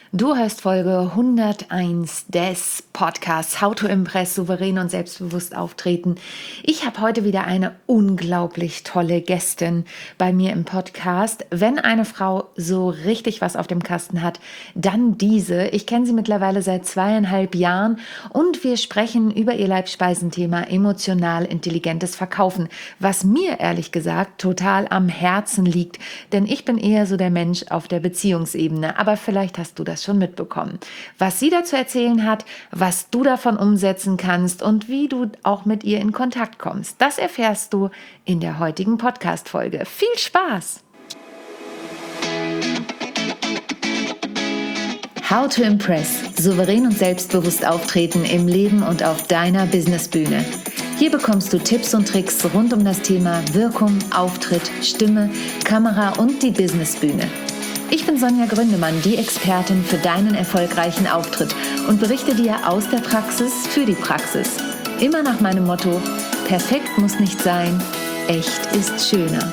Du hörst Folge 101 des Podcasts How to Impress, souverän und selbstbewusst auftreten. Ich habe heute wieder eine unglaublich tolle Gästin bei mir im Podcast. Wenn eine Frau so richtig was auf dem Kasten hat, dann diese. Ich kenne sie mittlerweile seit 2,5 Jahren und wir sprechen über ihr Leibspeisenthema emotional intelligentes Verkaufen, was mir ehrlich gesagt total am Herzen liegt, denn ich bin eher so der Mensch auf der Beziehungsebene, aber vielleicht hast du das schon mitbekommen. Was sie dazu erzählen hat, was du davon umsetzen kannst und wie du auch mit ihr in Kontakt kommst, das erfährst du in der heutigen Podcast-Folge. Viel Spaß! How to Impress, souverän und selbstbewusst auftreten im Leben und auf deiner Businessbühne. Hier bekommst du Tipps und Tricks rund um das Thema Wirkung, Auftritt, Stimme, Kamera und die Businessbühne. Ich bin Sonja Gründemann, die Expertin für deinen erfolgreichen Auftritt und berichte dir aus der Praxis für die Praxis. Immer nach meinem Motto: perfekt muss nicht sein, echt ist schöner.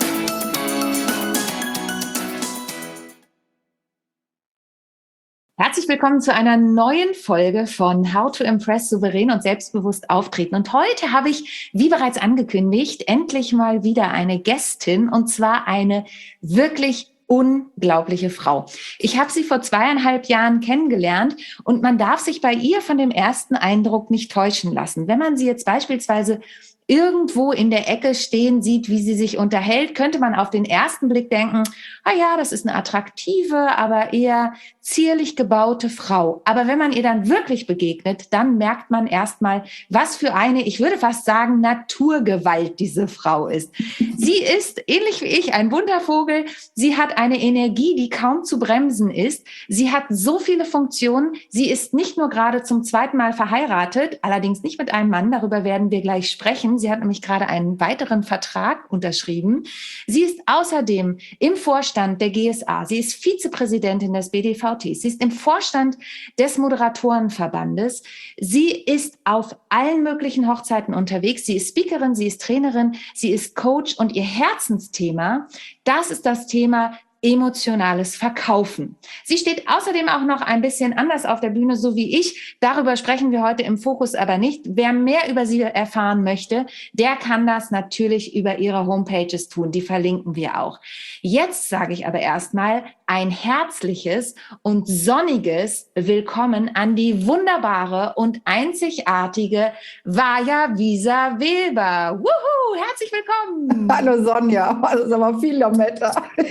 Herzlich willkommen zu einer neuen Folge von How to Impress, souverän und selbstbewusst auftreten. Und heute habe ich, wie bereits angekündigt, endlich mal wieder eine Gästin, und zwar eine wirklich unglaubliche Frau. Ich habe sie vor 2,5 Jahren kennengelernt und man darf sich bei ihr von dem ersten Eindruck nicht täuschen lassen. Wenn man sie jetzt beispielsweise irgendwo in der Ecke stehen sieht, wie sie sich unterhält, könnte man auf den ersten Blick denken, ah ja, das ist eine attraktive, aber eher zierlich gebaute Frau. Aber wenn man ihr dann wirklich begegnet, dann merkt man erstmal, was für eine, ich würde fast sagen, Naturgewalt diese Frau ist. Sie ist, ähnlich wie ich, ein Wundervogel. Sie hat eine Energie, die kaum zu bremsen ist. Sie hat so viele Funktionen. Sie ist nicht nur gerade zum 2. Mal verheiratet, allerdings nicht mit einem Mann, darüber werden wir gleich sprechen. Sie hat nämlich gerade einen weiteren Vertrag unterschrieben. Sie ist außerdem im Vorstand der GSA. Sie ist Vizepräsidentin des BDVT. Sie ist im Vorstand des Moderatorenverbandes. Sie ist auf allen möglichen Hochzeiten unterwegs. Sie ist Speakerin, sie ist Trainerin, sie ist Coach und ihr Herzensthema, das ist das Thema emotionales Verkaufen. Sie steht außerdem auch noch ein bisschen anders auf der Bühne, so wie ich. Darüber sprechen wir heute im Fokus aber nicht. Wer mehr über sie erfahren möchte, der kann das natürlich über ihre Homepages tun. Die verlinken wir auch. Jetzt sage ich aber erstmal ein herzliches und sonniges Willkommen an die wunderbare und einzigartige Vaja Wieser Weber. Wuhu, herzlich willkommen. Hallo Sonja, das ist aber viel Lametta.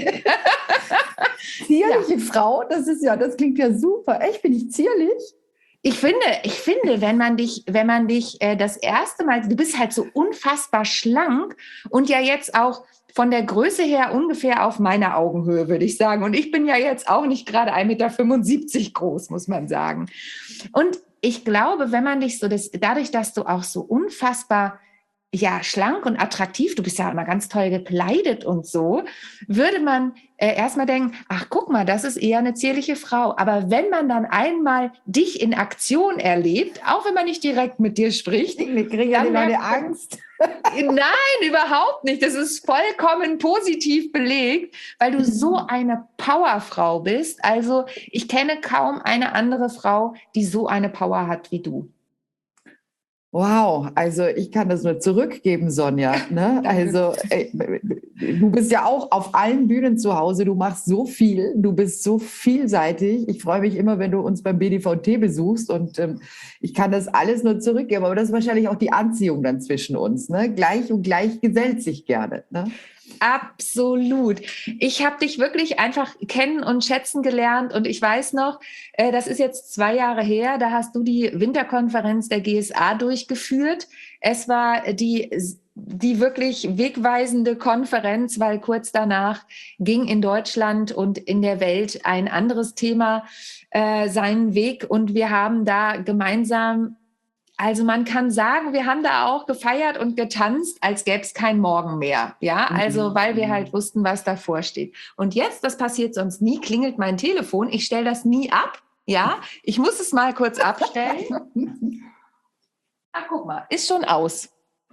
Zierliche Frau, das klingt ja super. Echt, bin ich zierlich? Ich finde, wenn man dich das erste Mal, du bist halt so unfassbar schlank und ja jetzt auch von der Größe her ungefähr auf meiner Augenhöhe, würde ich sagen. Und ich bin ja jetzt auch nicht gerade 1,75 Meter groß, muss man sagen. Und ich glaube, wenn man dich dadurch, dass du auch so unfassbar schlank und attraktiv, du bist ja immer ganz toll gekleidet und so, würde man erstmal denken, ach guck mal, das ist eher eine zierliche Frau. Aber wenn man dann einmal dich in Aktion erlebt, auch wenn man nicht direkt mit dir spricht, ich kriege ja eine Angst. Nein, überhaupt nicht. Das ist vollkommen positiv belegt, weil du so eine Powerfrau bist. Also ich kenne kaum eine andere Frau, die so eine Power hat wie du. Wow, also ich kann das nur zurückgeben, Sonja. Ne? Also du bist ja auch auf allen Bühnen zu Hause, du machst so viel, du bist so vielseitig. Ich freue mich immer, wenn du uns beim BDVT besuchst und ich kann das alles nur zurückgeben. Aber das ist wahrscheinlich auch die Anziehung dann zwischen uns. Ne? Gleich und gleich gesellt sich gerne. Ne? Absolut. Ich habe dich wirklich einfach kennen und schätzen gelernt und ich weiß noch, das ist jetzt 2 Jahre her, da hast du die Winterkonferenz der GSA durchgeführt. Es war die wirklich wegweisende Konferenz, weil kurz danach ging in Deutschland und in der Welt ein anderes Thema seinen Weg und wir haben da gemeinsam, also man kann sagen, wir haben da auch gefeiert und getanzt, als gäbe es kein Morgen mehr. Ja, also weil wir halt wussten, was davor steht. Und jetzt, das passiert sonst nie, klingelt mein Telefon. Ich stelle das nie ab. Ja, ich muss es mal kurz abstellen. Ach, guck mal, ist schon aus.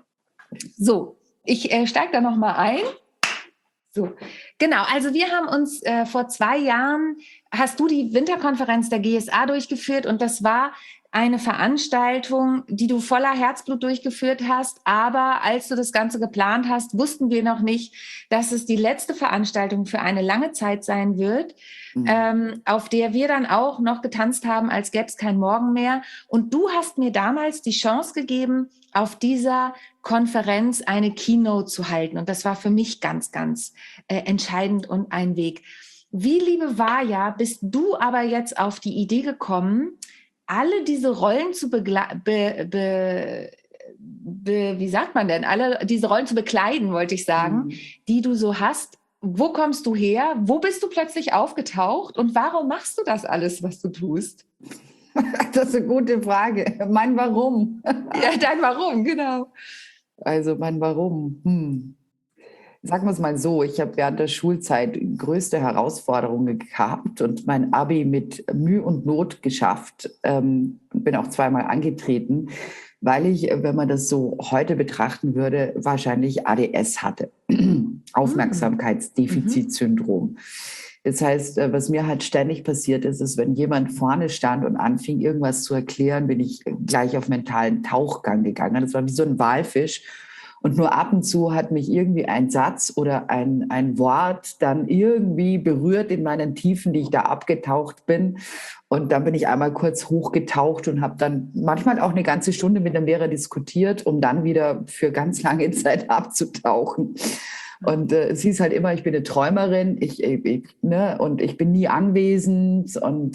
So, ich steige da noch mal ein. So, genau. Also wir haben uns vor 2 Jahren hast du die Winterkonferenz der GSA durchgeführt und das war eine Veranstaltung, die du voller Herzblut durchgeführt hast. Aber als du das Ganze geplant hast, wussten wir noch nicht, dass es die letzte Veranstaltung für eine lange Zeit sein wird, auf der wir dann auch noch getanzt haben, als gäbe es kein Morgen mehr. Und du hast mir damals die Chance gegeben, auf dieser Konferenz eine Keynote zu halten. Und das war für mich ganz, ganz entscheidend und ein Weg. Wie, liebe Vaja, bist du aber jetzt auf die Idee gekommen, alle diese Rollen zu wie sagt man denn, alle diese Rollen zu bekleiden, wollte ich sagen, die du so hast? Wo kommst du her? Wo bist du plötzlich aufgetaucht? Und warum machst du das alles, was du tust? Das ist eine gute Frage. Mein Warum. Ja, dein Warum, genau. Also mein Warum. Sagen wir es mal so, ich habe während der Schulzeit größte Herausforderungen gehabt und mein Abi mit Mühe und Not geschafft. Bin auch zweimal angetreten, weil ich, wenn man das so heute betrachten würde, wahrscheinlich ADS hatte. Aufmerksamkeitsdefizitsyndrom. Das heißt, was mir halt ständig passiert ist, ist, wenn jemand vorne stand und anfing, irgendwas zu erklären, bin ich gleich auf mentalen Tauchgang gegangen. Das war wie so ein Walfisch. Und nur ab und zu hat mich irgendwie ein Satz oder ein Wort dann irgendwie berührt in meinen Tiefen, die ich da abgetaucht bin. Und dann bin ich einmal kurz hochgetaucht und habe dann manchmal auch eine ganze Stunde mit dem Lehrer diskutiert, um dann wieder für ganz lange Zeit abzutauchen. Und es hieß halt immer, ich bin eine Träumerin, und ich bin nie anwesend. Und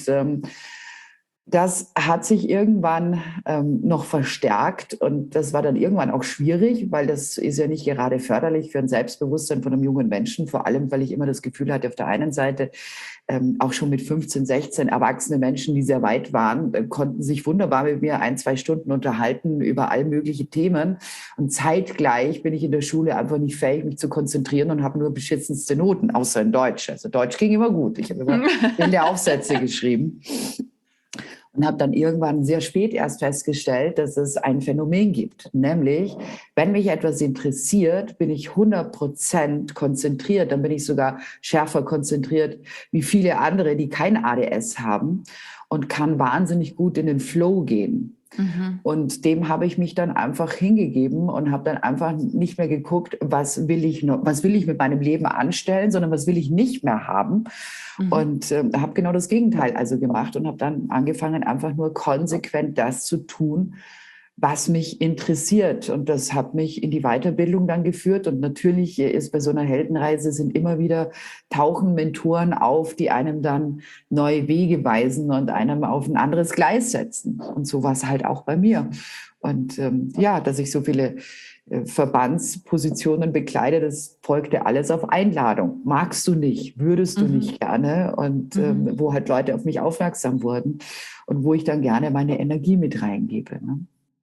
das hat sich irgendwann noch verstärkt und das war dann irgendwann auch schwierig, weil das ist ja nicht gerade förderlich für ein Selbstbewusstsein von einem jungen Menschen, vor allem, weil ich immer das Gefühl hatte, auf der einen Seite auch schon mit 15, 16 erwachsene Menschen, die sehr weit waren, konnten sich wunderbar mit mir 1-2 Stunden unterhalten über all mögliche Themen und zeitgleich bin ich in der Schule einfach nicht fähig, mich zu konzentrieren und habe nur beschissenste Noten, außer in Deutsch. Also Deutsch ging immer gut. Ich habe immer viele Aufsätze geschrieben. Und habe dann irgendwann sehr spät erst festgestellt, dass es ein Phänomen gibt. Nämlich, wenn mich etwas interessiert, bin ich 100% konzentriert. Dann bin ich sogar schärfer konzentriert wie viele andere, die kein ADS haben und kann wahnsinnig gut in den Flow gehen. Und dem habe ich mich dann einfach hingegeben und habe dann einfach nicht mehr geguckt, was will ich mit meinem Leben anstellen, sondern was will ich nicht mehr haben. Und habe genau das Gegenteil also gemacht und habe dann angefangen, einfach nur konsequent das zu tun, was mich interessiert. Und das hat mich in die Weiterbildung dann geführt. Und natürlich ist bei so einer Heldenreise sind immer wieder tauchen Mentoren auf, die einem dann neue Wege weisen und einem auf ein anderes Gleis setzen. Und so war es halt auch bei mir. Und dass ich so viele Verbandspositionen bekleide, das folgte alles auf Einladung. Magst du nicht, würdest du nicht gerne? Und wo halt Leute auf mich aufmerksam wurden und wo ich dann gerne meine Energie mit reingebe. Ne?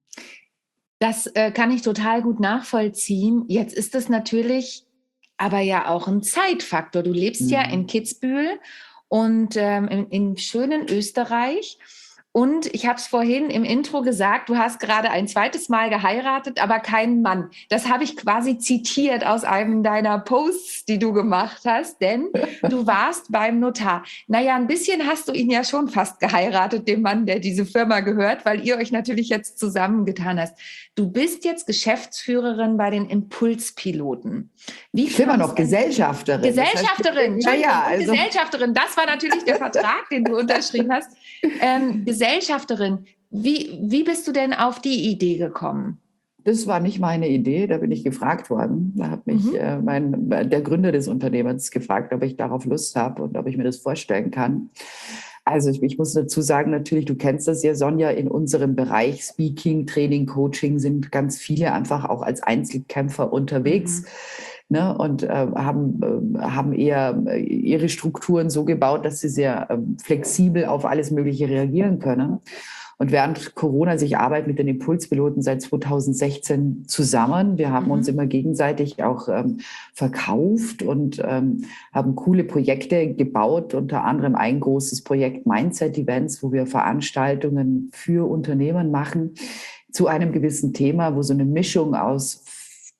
Das kann ich total gut nachvollziehen. Jetzt ist es natürlich aber ja auch ein Zeitfaktor. Du lebst ja in Kitzbühel und in schönen Österreich. Und ich habe es vorhin im Intro gesagt, du hast gerade ein zweites Mal geheiratet, aber keinen Mann. Das habe ich quasi zitiert aus einem deiner Posts, die du gemacht hast, denn du warst beim Notar. Naja, ein bisschen hast du ihn ja schon fast geheiratet, dem Mann, der diese Firma gehört, weil ihr euch natürlich jetzt zusammengetan hast. Du bist jetzt Geschäftsführerin bei den Impulspiloten. Ich bin immer noch Gesellschafterin. Gesellschafterin, Gesellschafterin. Das war natürlich der Vertrag, den du unterschrieben hast. Gesellschafterin, wie bist du denn auf die Idee gekommen? Das war nicht meine Idee, da bin ich gefragt worden. Da hat mich der Gründer des Unternehmens gefragt, ob ich darauf Lust habe und ob ich mir das vorstellen kann. Also ich muss dazu sagen, natürlich, du kennst das ja, Sonja, in unserem Bereich Speaking, Training, Coaching sind ganz viele einfach auch als Einzelkämpfer unterwegs. Ne, und haben eher ihre Strukturen so gebaut, dass sie sehr flexibel auf alles Mögliche reagieren können. Und während Corona, ich arbeite mit den Impulspiloten seit 2016 zusammen. Wir haben uns immer gegenseitig auch verkauft und haben coole Projekte gebaut, unter anderem ein großes Projekt Mindset Events, wo wir Veranstaltungen für Unternehmen machen zu einem gewissen Thema, wo so eine Mischung aus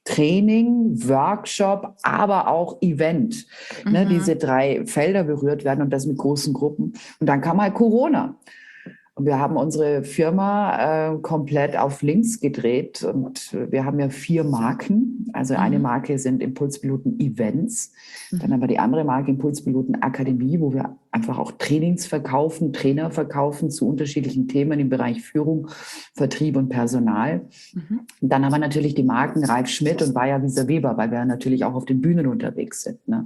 Training, Workshop, aber auch Event. Ne, diese 3 Felder berührt werden und das mit großen Gruppen. Und dann kam halt Corona. Und wir haben unsere Firma komplett auf links gedreht und wir haben ja 4 Marken. Also eine Marke sind Impulspiloten Events. Dann haben wir die andere Marke Impulspiloten Akademie, wo wir einfach auch Trainings verkaufen, Trainer verkaufen zu unterschiedlichen Themen im Bereich Führung, Vertrieb und Personal. Und dann haben wir natürlich die Marken Ralf Schmidt und Weyer Wieser Weber, weil wir natürlich auch auf den Bühnen unterwegs sind. Ne?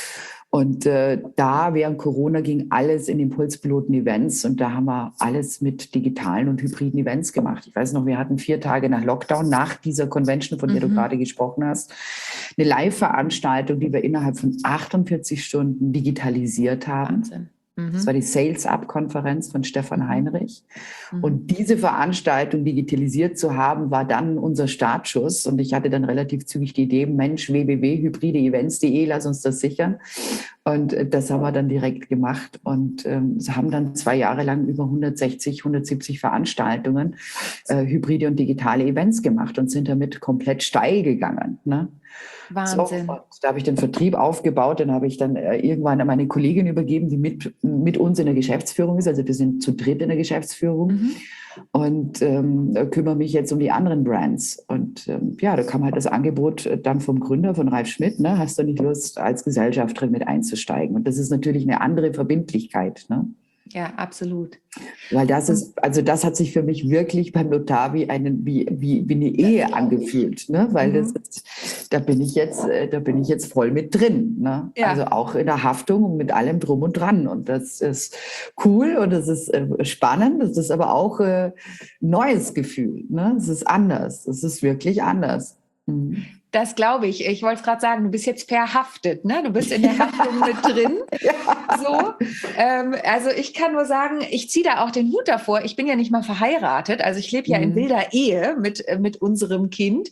Und da während Corona ging alles in Impulspiloten-Events und da haben wir alles mit digitalen und hybriden Events gemacht. Ich weiß noch, wir hatten 4 Tage nach Lockdown, nach dieser Convention, von der du gerade gesprochen hast, eine Live-Veranstaltung, die wir innerhalb von 48 Stunden digitalisiert haben. Wahnsinn. Das war die Sales-Up-Konferenz von Stefan Heinrich. Und diese Veranstaltung digitalisiert zu haben, war dann unser Startschuss. Und ich hatte dann relativ zügig die Idee, Mensch, www.hybrideevents.de, lass uns das sichern. Und das haben wir dann direkt gemacht und haben dann 2 Jahre lang über 160, 170 Veranstaltungen, hybride und digitale Events gemacht und sind damit komplett steil gegangen. Ne? Wahnsinn. So, da habe ich den Vertrieb aufgebaut, den habe ich dann irgendwann an meine Kollegin übergeben, die mit uns in der Geschäftsführung ist. Also wir sind zu dritt in der Geschäftsführung und kümmere mich jetzt um die anderen Brands. Und da kam halt das Angebot dann vom Gründer, von Ralf Schmidt, ne? Hast du nicht Lust, als Gesellschafterin mit einzusteigen? Und das ist natürlich eine andere Verbindlichkeit, ne? Ja, absolut. Weil das ist, also das hat sich für mich wirklich beim Notar wie eine Ehe angefühlt, ne? Weil das ist, da bin ich jetzt voll mit drin, ne? Ja. Also auch in der Haftung und mit allem drum und dran. Und das ist cool und das ist spannend. Das ist aber auch neues Gefühl, ne? Es ist anders. Es ist wirklich anders. Das glaube ich. Ich wollte gerade sagen, du bist jetzt verhaftet, ne? Du bist in der Haftung mit drin. So. Also ich kann nur sagen, ich ziehe da auch den Hut davor. Ich bin ja nicht mal verheiratet. Also ich lebe ja in wilder Ehe mit unserem Kind.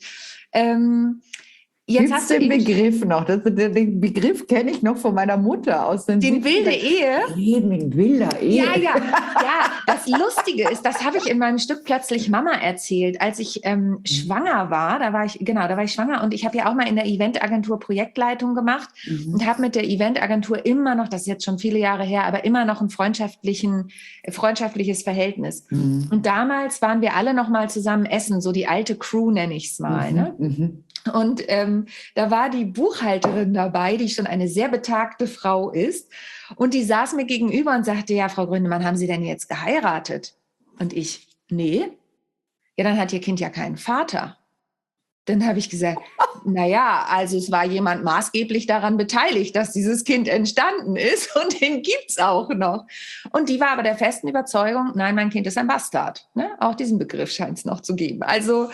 Jetzt hast du den Begriff noch. Den Begriff kenne ich noch von meiner Mutter aus den wilde Ehe? Reden in wilder Ehe. Ja. Das Lustige ist, das habe ich in meinem Stück Plötzlich Mama erzählt. Als ich schwanger war, da war ich schwanger und ich habe ja auch mal in der Eventagentur Projektleitung gemacht und habe mit der Eventagentur immer noch, das ist jetzt schon viele Jahre her, aber immer noch ein freundschaftliches Verhältnis. Und damals waren wir alle noch mal zusammen essen, so die alte Crew nenne ich es mal. Ne? Und da war die Buchhalterin dabei, die schon eine sehr betagte Frau ist. Und die saß mir gegenüber und sagte, ja, Frau Gründemann, haben Sie denn jetzt geheiratet? Und ich, nee. Ja, dann hat Ihr Kind ja keinen Vater. Dann habe ich gesagt, naja, also es war jemand maßgeblich daran beteiligt, dass dieses Kind entstanden ist und den gibt's auch noch. Und die war aber der festen Überzeugung, nein, mein Kind ist ein Bastard. Ne? Auch diesen Begriff scheint es noch zu geben. Also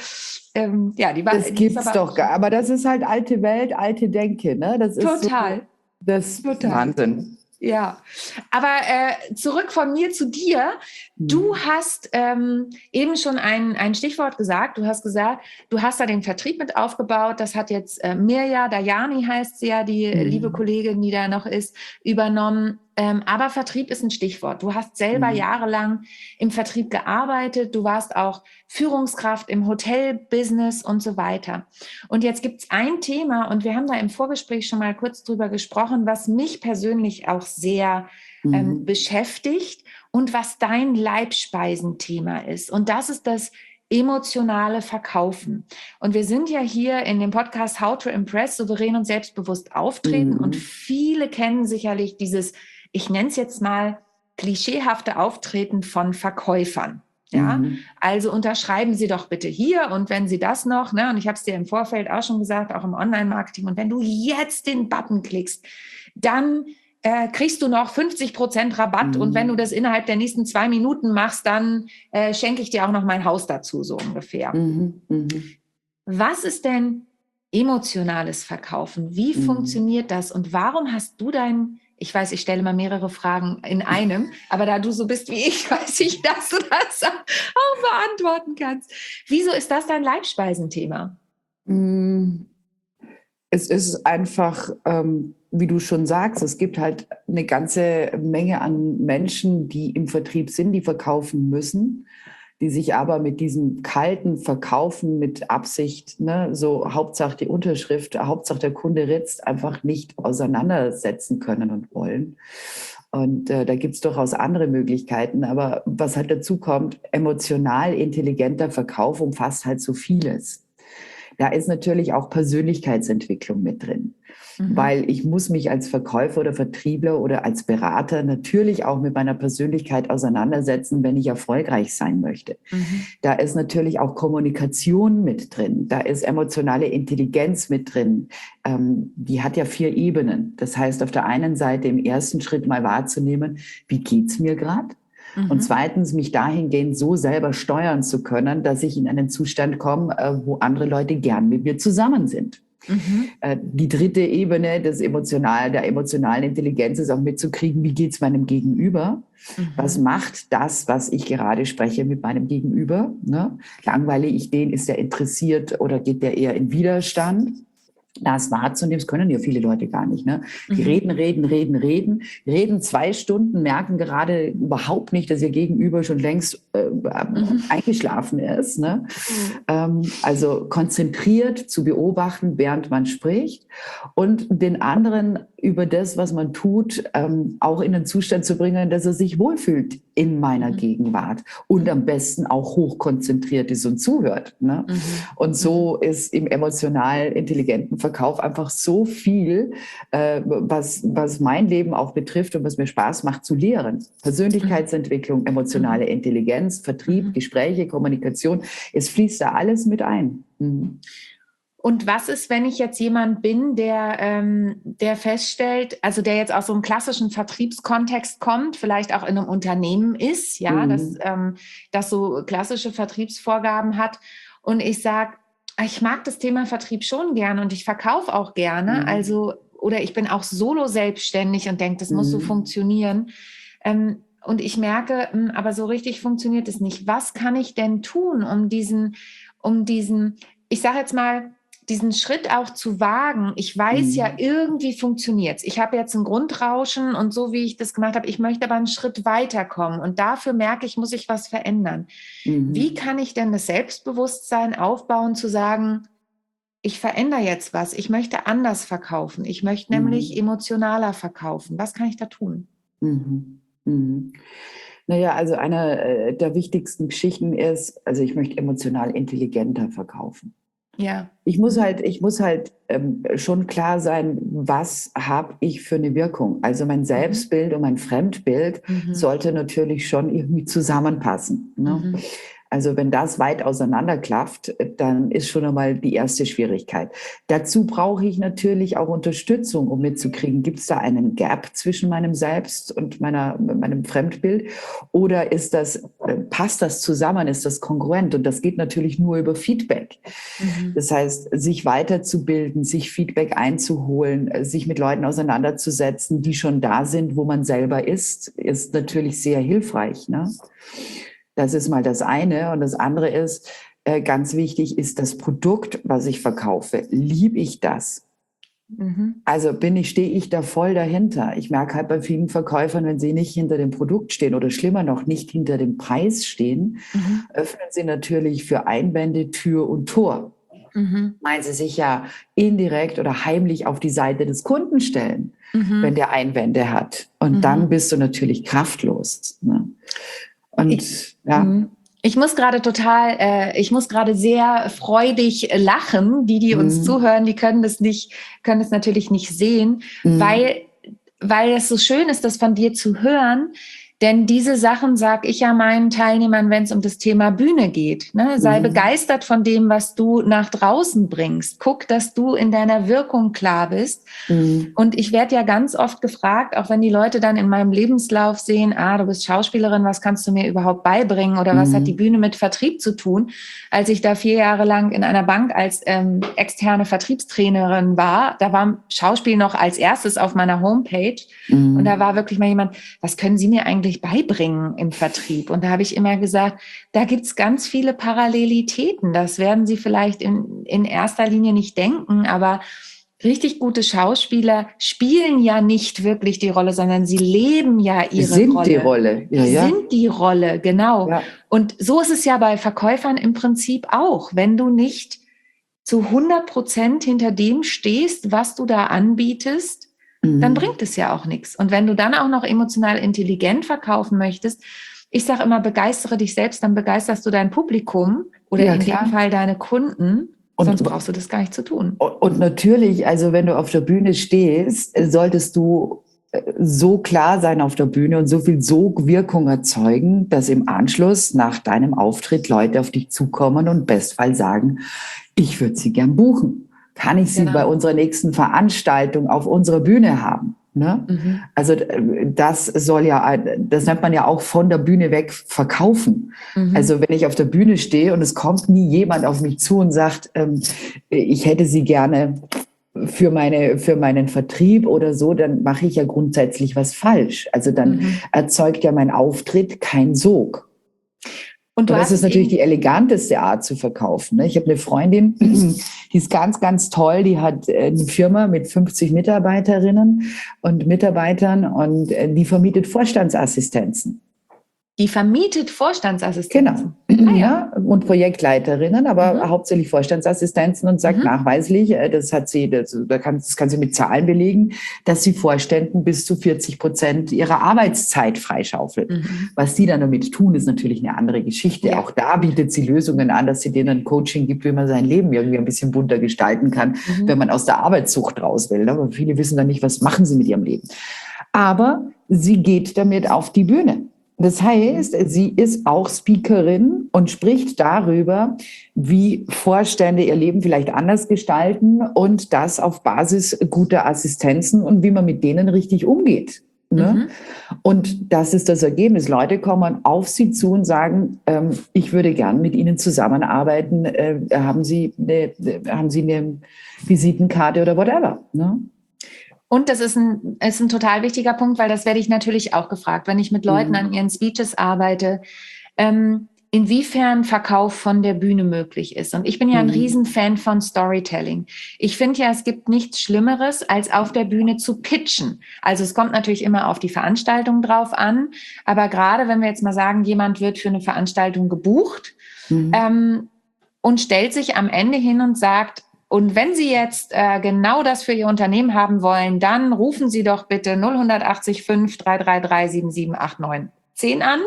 die war. Das gibt's doch gar. Aber das ist halt alte Welt, alte Denke, ne? Das ist total. So, das total. Wahnsinn. Ja, aber zurück von mir zu dir. Du hast eben schon ein Stichwort gesagt. Du hast gesagt, du hast da den Vertrieb mit aufgebaut. Das hat jetzt Mirja Dajani, heißt sie ja, die liebe Kollegin, die da noch ist, übernommen. Aber Vertrieb ist ein Stichwort. Du hast selber jahrelang im Vertrieb gearbeitet. Du warst auch Führungskraft im Hotelbusiness und so weiter. Und jetzt gibt es ein Thema, und wir haben da im Vorgespräch schon mal kurz drüber gesprochen, was mich persönlich auch sehr beschäftigt und was dein Leibspeisenthema ist. Und das ist das emotionale Verkaufen. Und wir sind ja hier in dem Podcast How to Impress, souverän und selbstbewusst auftreten. Und viele kennen sicherlich dieses, ich nenne es jetzt mal, klischeehafte Auftreten von Verkäufern. Ja, also unterschreiben Sie doch bitte hier und wenn Sie das noch, ne, und ich habe es dir im Vorfeld auch schon gesagt, auch im Online-Marketing, und wenn du jetzt den Button klickst, dann kriegst du noch 50% Rabatt und wenn du das innerhalb der nächsten 2 Minuten machst, dann schenke ich dir auch noch mein Haus dazu, so ungefähr. Was ist denn emotionales Verkaufen? Wie funktioniert das und warum hast du ich weiß, ich stelle mal mehrere Fragen in einem, aber da du so bist wie ich, weiß ich, dass du das auch beantworten kannst. Wieso ist das dein Leibspeisenthema? Es ist einfach, wie du schon sagst, es gibt halt eine ganze Menge an Menschen, die im Vertrieb sind, die verkaufen müssen, die sich aber mit diesem kalten Verkaufen mit Absicht, ne, so Hauptsache die Unterschrift, Hauptsache der Kunde ritzt, einfach nicht auseinandersetzen können und wollen. Und da gibt es durchaus andere Möglichkeiten. Aber was halt dazu kommt, emotional intelligenter Verkauf umfasst halt so vieles. Da ist natürlich auch Persönlichkeitsentwicklung mit drin, weil ich muss mich als Verkäufer oder Vertriebler oder als Berater natürlich auch mit meiner Persönlichkeit auseinandersetzen, wenn ich erfolgreich sein möchte. Da ist natürlich auch Kommunikation mit drin, da ist emotionale Intelligenz mit drin. Die hat ja 4 Ebenen. Das heißt, auf der einen Seite im ersten Schritt mal wahrzunehmen, wie geht's mir gerade? Und zweitens, mich dahingehend so selber steuern zu können, dass ich in einen Zustand komme, wo andere Leute gern mit mir zusammen sind. Die dritte Ebene der emotionalen Intelligenz ist auch mitzukriegen, wie geht's meinem Gegenüber? Was macht das, was ich gerade spreche, mit meinem Gegenüber? Ne? Langweile ich den, ist der interessiert oder geht der eher in Widerstand? Das wahrzunehmen, das können ja viele Leute gar nicht. Ne? Die reden 2 Stunden, merken gerade überhaupt nicht, dass ihr Gegenüber schon längst eingeschlafen ist. Ne? Also konzentriert zu beobachten, während man spricht und den anderen über das, was man tut, auch in den Zustand zu bringen, dass er sich wohlfühlt in meiner Gegenwart und am besten auch hochkonzentriert ist und zuhört. Ne? Und so ist im emotional intelligenten Verkauf einfach so viel, was mein Leben auch betrifft und was mir Spaß macht zu lehren. Persönlichkeitsentwicklung, emotionale Intelligenz, Vertrieb, Gespräche, Kommunikation, es fließt da alles mit ein. Und was ist, wenn ich jetzt jemand bin, der feststellt, also der jetzt aus so einem klassischen Vertriebskontext kommt, vielleicht auch in einem Unternehmen ist, ja, das so klassische Vertriebsvorgaben hat und ich sage, ich mag das Thema Vertrieb schon gerne und ich verkaufe auch gerne, also oder ich bin auch solo selbstständig und denke, das muss so funktionieren. Und ich merke, aber so richtig funktioniert es nicht. Was kann ich denn tun, um diesen, ich sage jetzt mal, diesen Schritt auch zu wagen? Ich weiß ja, irgendwie funktioniert's. Ich habe jetzt ein Grundrauschen und so, wie ich das gemacht habe, ich möchte aber einen Schritt weiterkommen. Und dafür merke ich, muss ich was verändern. Wie kann ich denn das Selbstbewusstsein aufbauen, zu sagen, ich verändere jetzt was, ich möchte anders verkaufen, ich möchte nämlich emotionaler verkaufen. Was kann ich da tun? Naja, also eine der wichtigsten Geschichten ist, also ich möchte emotional intelligenter verkaufen. Ja. Ich muss halt schon klar sein, was habe ich für eine Wirkung. Also mein Selbstbild und mein Fremdbild sollte natürlich schon irgendwie zusammenpassen. Ne? Also wenn das weit auseinanderklafft, dann ist schon einmal die erste Schwierigkeit. Dazu brauche ich natürlich auch Unterstützung, um mitzukriegen, gibt es da einen Gap zwischen meinem Selbst und meinem Fremdbild? Oder passt das zusammen, ist das kongruent? Und das geht natürlich nur über Feedback. Das heißt, sich weiterzubilden, sich Feedback einzuholen, sich mit Leuten auseinanderzusetzen, die schon da sind, wo man selber ist natürlich sehr hilfreich, ne? Das ist mal das eine. Und das andere ist, ganz wichtig, ist das Produkt, was ich verkaufe. Liebe ich das? Also stehe ich da voll dahinter? Ich merke halt bei vielen Verkäufern, wenn sie nicht hinter dem Produkt stehen oder schlimmer noch nicht hinter dem Preis stehen, öffnen sie natürlich für Einwände Tür und Tor. Meinen sie sich ja indirekt oder heimlich auf die Seite des Kunden stellen, wenn der Einwände hat. Und dann bist du natürlich kraftlos. Ne? Und ich muss gerade sehr freudig lachen. Die uns zuhören, die können das natürlich nicht sehen, weil es so schön ist, das von dir zu hören. Denn diese Sachen sage ich ja meinen Teilnehmern, wenn es um das Thema Bühne geht. Ne? Sei begeistert von dem, was du nach draußen bringst. Guck, dass du in deiner Wirkung klar bist. Und ich werde ja ganz oft gefragt, auch wenn die Leute dann in meinem Lebenslauf sehen, du bist Schauspielerin, was kannst du mir überhaupt beibringen? Oder was hat die Bühne mit Vertrieb zu tun? Als ich da 4 Jahre lang in einer Bank als externe Vertriebstrainerin war, da war Schauspiel noch als erstes auf meiner Homepage. Und da war wirklich mal jemand, was können Sie mir eigentlich beibringen im Vertrieb? Und da habe ich immer gesagt, da gibt's ganz viele Parallelitäten. Das werden Sie vielleicht in erster Linie nicht denken, aber richtig gute Schauspieler spielen ja nicht wirklich die Rolle, sondern sie leben ja ihre sind Rolle. Die Rolle. Ja, die ja. sind die Rolle, genau. Ja. Und so ist es ja bei Verkäufern im Prinzip auch. Wenn du nicht zu 100% hinter dem stehst, was du da anbietest, dann bringt es ja auch nichts. Und wenn du dann auch noch emotional intelligent verkaufen möchtest, ich sage immer, begeistere dich selbst, dann begeisterst du dein Publikum oder Ja, in klar. dem Fall deine Kunden. Und- Sonst brauchst du das gar nicht zu tun. Und natürlich, also wenn du auf der Bühne stehst, solltest du so klar sein auf der Bühne und so viel Sogwirkung erzeugen, dass im Anschluss nach deinem Auftritt Leute auf dich zukommen und bestfall sagen, ich würde sie gern buchen. Kann ich sie bei unserer nächsten Veranstaltung auf unserer Bühne haben? Ne? Also das nennt man ja auch von der Bühne weg verkaufen. Also wenn ich auf der Bühne stehe und es kommt nie jemand auf mich zu und sagt, ich hätte sie gerne für meinen Vertrieb oder so, dann mache ich ja grundsätzlich was falsch. Also dann erzeugt ja mein Auftritt kein Sog. Und das ist natürlich die eleganteste Art zu verkaufen. Ne? Ich habe eine Freundin, die ist ganz, ganz toll. Die hat eine Firma mit 50 Mitarbeiterinnen und Mitarbeitern und die vermietet Vorstandsassistenzen. Die vermietet Vorstandsassistenzen? Genau. Ja, und Projektleiterinnen, aber hauptsächlich Vorstandsassistenzen und sagt nachweislich, das kann sie mit Zahlen belegen, dass sie Vorständen bis zu 40% ihrer Arbeitszeit freischaufelt. Was die dann damit tun, ist natürlich eine andere Geschichte. Ja. Auch da bietet sie Lösungen an, dass sie denen ein Coaching gibt, wie man sein Leben irgendwie ein bisschen bunter gestalten kann, wenn man aus der Arbeitssucht raus will. Aber viele wissen dann nicht, was machen sie mit ihrem Leben. Aber sie geht damit auf die Bühne. Das heißt, sie ist auch Speakerin und spricht darüber, wie Vorstände ihr Leben vielleicht anders gestalten und das auf Basis guter Assistenzen und wie man mit denen richtig umgeht. Ne? Und das ist das Ergebnis. Leute kommen auf sie zu und sagen, ich würde gern mit Ihnen zusammenarbeiten. Haben Sie eine Visitenkarte oder whatever? Ne? Und das ist ein total wichtiger Punkt, weil das werde ich natürlich auch gefragt, wenn ich mit Leuten an ihren Speeches arbeite, inwiefern Verkauf von der Bühne möglich ist. Und ich bin ja ein Riesenfan von Storytelling. Ich finde ja, es gibt nichts Schlimmeres, als auf der Bühne zu pitchen. Also es kommt natürlich immer auf die Veranstaltung drauf an, aber gerade wenn wir jetzt mal sagen, jemand wird für eine Veranstaltung gebucht und stellt sich am Ende hin und sagt, und wenn Sie jetzt genau das für Ihr Unternehmen haben wollen, dann rufen Sie doch bitte 0180 5 333 7789 10 an.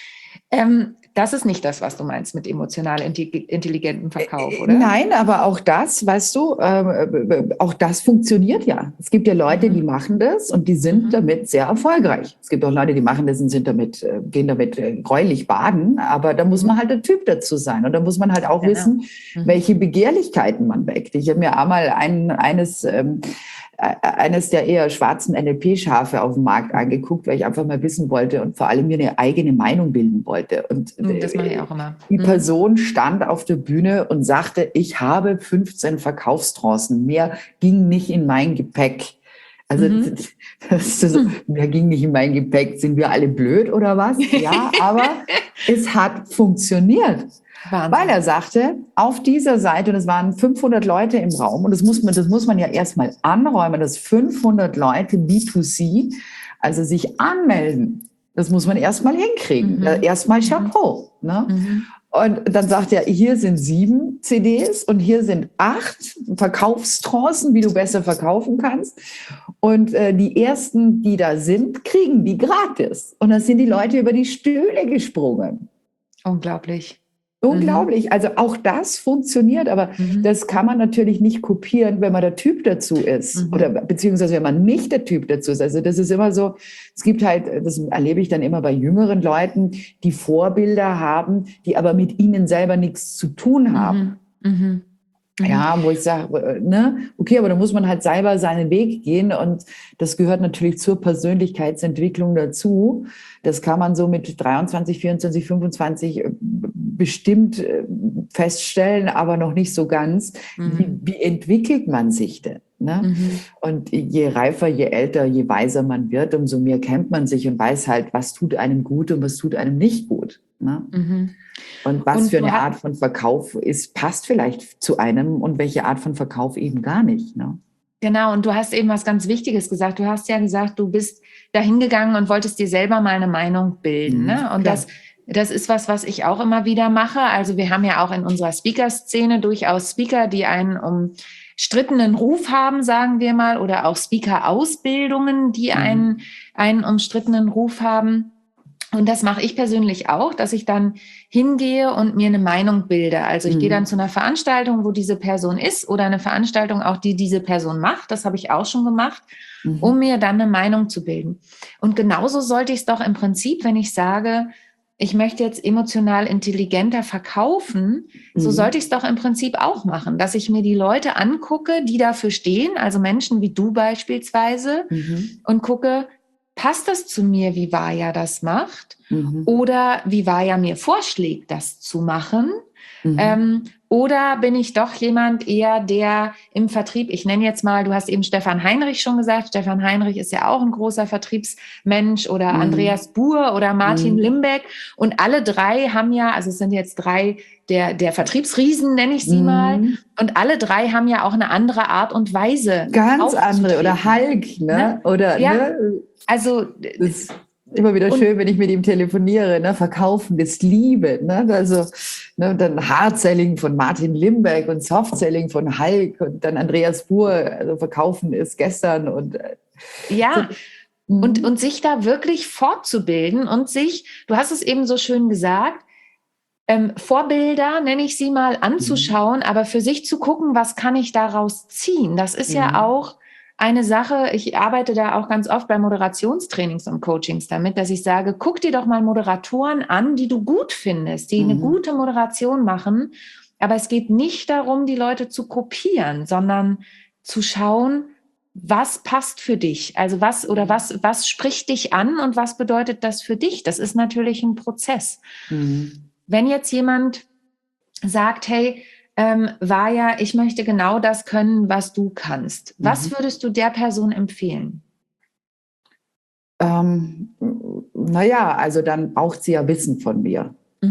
Das ist nicht das, was du meinst mit emotional intelligentem Verkauf, oder? Nein, aber auch das, weißt du, auch das funktioniert ja. Es gibt ja Leute, die machen das und die sind damit sehr erfolgreich. Es gibt auch Leute, die machen das und gehen damit gräulich baden, aber da muss man halt der Typ dazu sein und da muss man halt auch wissen, welche Begehrlichkeiten man weckt. Ich habe mir einmal eines der eher schwarzen NLP-Schafe auf dem Markt angeguckt, weil ich einfach mal wissen wollte und vor allem mir eine eigene Meinung bilden wollte. Und das mache ich auch immer. Die Person stand auf der Bühne und sagte, ich habe 15 Verkaufstrancen, mehr ging nicht in mein Gepäck. Also mehr ging nicht in mein Gepäck. Sind wir alle blöd oder was? Ja, aber es hat funktioniert. Wahnsinn. Weil er sagte, auf dieser Seite, und es waren 500 Leute im Raum, und das muss man ja erstmal anräumen, dass 500 Leute B2C, also sich anmelden, das muss man erstmal hinkriegen. Erstmal Chapeau. Ne? Und dann sagt er, hier sind 7 CDs und hier sind 8 Verkaufstrancen, wie du besser verkaufen kannst. Und die ersten, die da sind, kriegen die gratis. Und dann sind die Leute über die Stühle gesprungen. Unglaublich. Unglaublich. Also auch das funktioniert, aber das kann man natürlich nicht kopieren, wenn man der Typ dazu ist oder beziehungsweise wenn man nicht der Typ dazu ist. Also das ist immer so, es gibt halt, das erlebe ich dann immer bei jüngeren Leuten, die Vorbilder haben, die aber mit ihnen selber nichts zu tun haben. Ja, wo ich sage, ne, okay, aber da muss man halt selber seinen Weg gehen und das gehört natürlich zur Persönlichkeitsentwicklung dazu. Das kann man so mit 23, 24, 25 bestimmt feststellen, aber noch nicht so ganz. Wie entwickelt man sich denn? Ne? Und je reifer, je älter, je weiser man wird, umso mehr kennt man sich und weiß halt, was tut einem gut und was tut einem nicht gut. Ne? Und was für eine Art von Verkauf passt vielleicht zu einem und welche Art von Verkauf eben gar nicht. Ne? Genau, und du hast eben was ganz Wichtiges gesagt. Du hast ja gesagt, du bist da hingegangen und wolltest dir selber mal eine Meinung bilden. Ne? Und das ist was ich auch immer wieder mache. Also wir haben ja auch in unserer Speaker-Szene durchaus Speaker, die einen umstrittenen Ruf haben, sagen wir mal, oder auch Speaker-Ausbildungen, die einen umstrittenen Ruf haben. Und das mache ich persönlich auch, dass ich dann hingehe und mir eine Meinung bilde. Also ich gehe dann zu einer Veranstaltung, wo diese Person ist, oder eine Veranstaltung auch, die diese Person macht. Das habe ich auch schon gemacht, um mir dann eine Meinung zu bilden. Und genauso sollte ich es doch im Prinzip, wenn ich sage, ich möchte jetzt emotional intelligenter verkaufen, so sollte ich es doch im Prinzip auch machen, dass ich mir die Leute angucke, die dafür stehen, also Menschen wie du beispielsweise, und gucke, passt das zu mir, wie Vaja das macht? Oder wie Vaja mir vorschlägt, das zu machen? Oder bin ich doch jemand eher, der im Vertrieb, ich nenne jetzt mal, du hast eben Stefan Heinrich schon gesagt, Stefan Heinrich ist ja auch ein großer Vertriebsmensch, oder Andreas Buhr oder Martin Limbeck, und alle drei haben ja, also es sind jetzt drei der Vertriebsriesen, nenne ich sie mal, und alle drei haben ja auch eine andere Art und Weise. Ganz andere, oder Hulk, ne? Oder, ja, ne? Also das ist immer wieder schön, wenn ich mit ihm telefoniere, ne? Verkaufen ist Liebe, ne? Also, ne? Dann Hard-Selling von Martin Limbeck und Soft-Selling von Hulk und dann Andreas Buhr, also Verkaufen ist gestern und ja. So, und sich da wirklich fortzubilden und sich, du hast es eben so schön gesagt, Vorbilder, nenne ich sie mal, anzuschauen, aber für sich zu gucken, was kann ich daraus ziehen? Das ist ja auch eine Sache, ich arbeite da auch ganz oft bei Moderationstrainings und Coachings damit, dass ich sage, guck dir doch mal Moderatoren an, die du gut findest, die eine gute Moderation machen. Aber es geht nicht darum, die Leute zu kopieren, sondern zu schauen, was passt für dich? Also was spricht dich an und was bedeutet das für dich? Das ist natürlich ein Prozess. Wenn jetzt jemand sagt, hey, Vaja, ich möchte genau das können, was du kannst. Was würdest du der Person empfehlen? Naja, also dann braucht sie ja Wissen von mir.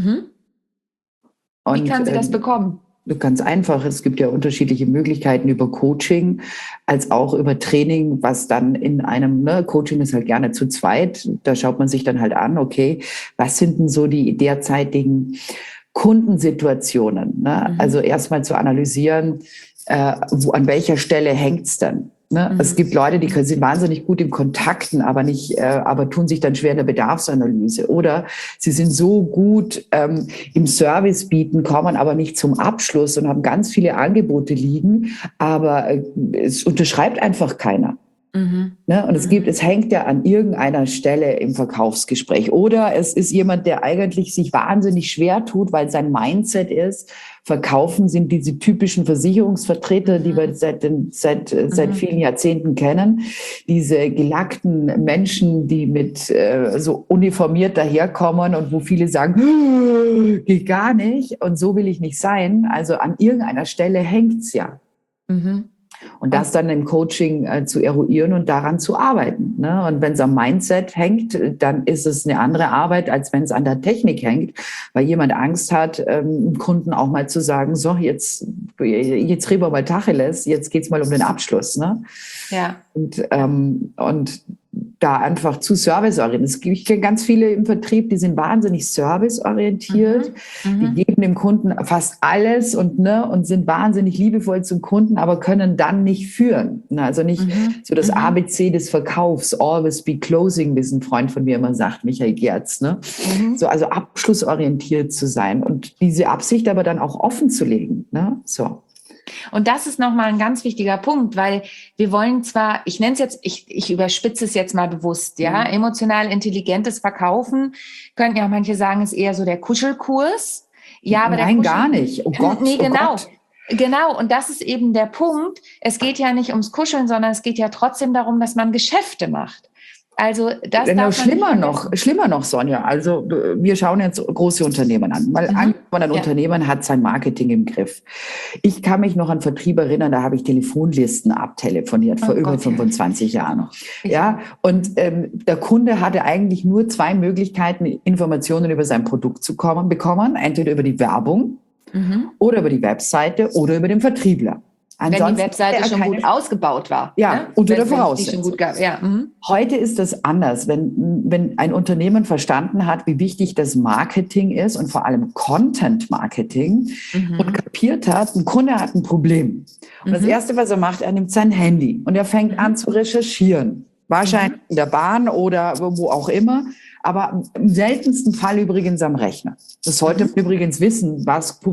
Wie kann sie das bekommen? Ganz einfach, es gibt ja unterschiedliche Möglichkeiten über Coaching, als auch über Training, was dann in einem, ne, Coaching ist halt gerne zu zweit, da schaut man sich dann halt an, okay, was sind denn so die derzeitigen Kundensituationen, ne? Also erstmal zu analysieren, an welcher Stelle hängt's denn? Ne? Es gibt Leute, die sind wahnsinnig gut im Kontakten, aber tun sich dann schwer in der Bedarfsanalyse. Oder sie sind so gut im Service bieten, kommen aber nicht zum Abschluss und haben ganz viele Angebote liegen, aber es unterschreibt einfach keiner. Ne? Und es hängt ja an irgendeiner Stelle im Verkaufsgespräch. Oder es ist jemand, der eigentlich sich wahnsinnig schwer tut, weil sein Mindset ist, Verkaufen sind diese typischen Versicherungsvertreter, die wir seit vielen Jahrzehnten kennen. Diese gelackten Menschen, die mit so uniformiert daherkommen und wo viele sagen, geht gar nicht und so will ich nicht sein. Also an irgendeiner Stelle hängt's ja. Und das dann im Coaching zu eruieren und daran zu arbeiten. Ne? Und wenn es am Mindset hängt, dann ist es eine andere Arbeit, als wenn es an der Technik hängt, weil jemand Angst hat, dem Kunden auch mal zu sagen, so, jetzt reden wir mal Tacheles, jetzt geht's mal um den Abschluss. Ne? Ja. Und da einfach zu serviceorientiert. Ich kenne ganz viele im Vertrieb, die sind wahnsinnig serviceorientiert. Die geben dem Kunden fast alles und sind wahnsinnig liebevoll zum Kunden, aber können dann nicht führen. Also nicht so das ABC des Verkaufs, always be closing, wie es ein Freund von mir immer sagt, Michael Gerz. Ne? So, also abschlussorientiert zu sein und diese Absicht aber dann auch offen zu legen. Ne? So. Und das ist nochmal ein ganz wichtiger Punkt, weil wir wollen zwar, ich nenne es jetzt, ich überspitze es jetzt mal bewusst, ja, emotional intelligentes Verkaufen, könnten ja auch manche sagen, ist eher so der Kuschelkurs. Ja, aber nein, gar nicht. Oh Gott, nee, genau. Oh Gott. Genau, und das ist eben der Punkt. Es geht ja nicht ums Kuscheln, sondern es geht ja trotzdem darum, dass man Geschäfte macht. Also das darf schlimmer noch, Sonja. Also wir schauen jetzt große Unternehmen an. Weil ein Unternehmen hat sein Marketing im Griff. Ich kann mich noch an Vertrieb erinnern, da habe ich Telefonlisten abtelefoniert vor über 25 Jahren. Ja, und der Kunde hatte eigentlich nur 2 Möglichkeiten, Informationen über sein Produkt zu bekommen. Entweder über die Werbung oder über die Webseite oder über den Vertriebler. Wenn die Webseite schon gut ausgebaut war. Ja, ne? unter der Voraussetzung. Ja. Heute ist das anders, wenn ein Unternehmen verstanden hat, wie wichtig das Marketing ist und vor allem Content-Marketing und kapiert hat, ein Kunde hat ein Problem. Und das Erste, was er macht, er nimmt sein Handy und er fängt an zu recherchieren. Wahrscheinlich in der Bahn oder wo auch immer, aber im seltensten Fall übrigens am Rechner. Das sollte man übrigens wissen,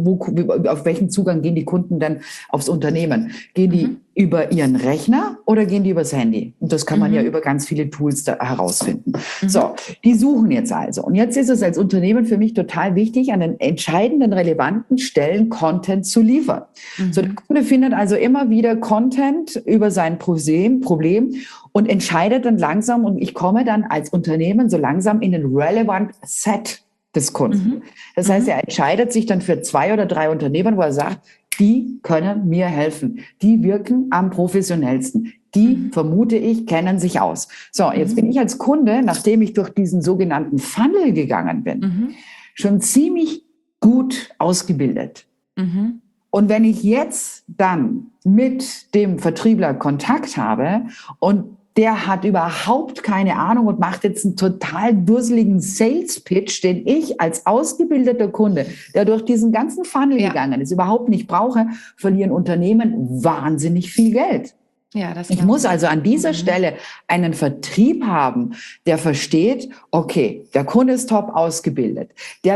auf welchen Zugang gehen die Kunden denn aufs Unternehmen. Gehen die über ihren Rechner oder gehen die übers Handy? Und das kann man ja über ganz viele Tools da herausfinden. So, die suchen jetzt also. Und jetzt ist es als Unternehmen für mich total wichtig, an den entscheidenden, relevanten Stellen Content zu liefern. So, der Kunde findet also immer wieder Content über sein Problem und entscheidet dann langsam, und ich komme dann als Unternehmen so langsam in den relevant Set des Kunden. Das heißt, er entscheidet sich dann für 2 oder 3 Unternehmen, wo er sagt, die können mir helfen. Die wirken am professionellsten. Die, vermute ich, kennen sich aus. So, jetzt bin ich als Kunde, nachdem ich durch diesen sogenannten Funnel gegangen bin, schon ziemlich gut ausgebildet. Und wenn ich jetzt dann mit dem Vertriebler Kontakt habe und der hat überhaupt keine Ahnung und macht jetzt einen total dusseligen Sales-Pitch, den ich als ausgebildeter Kunde, der durch diesen ganzen Funnel gegangen ist, überhaupt nicht brauche, verlieren Unternehmen wahnsinnig viel Geld. Ja, ich muss also an dieser Stelle einen Vertrieb haben, der versteht, okay, der Kunde ist top ausgebildet. Der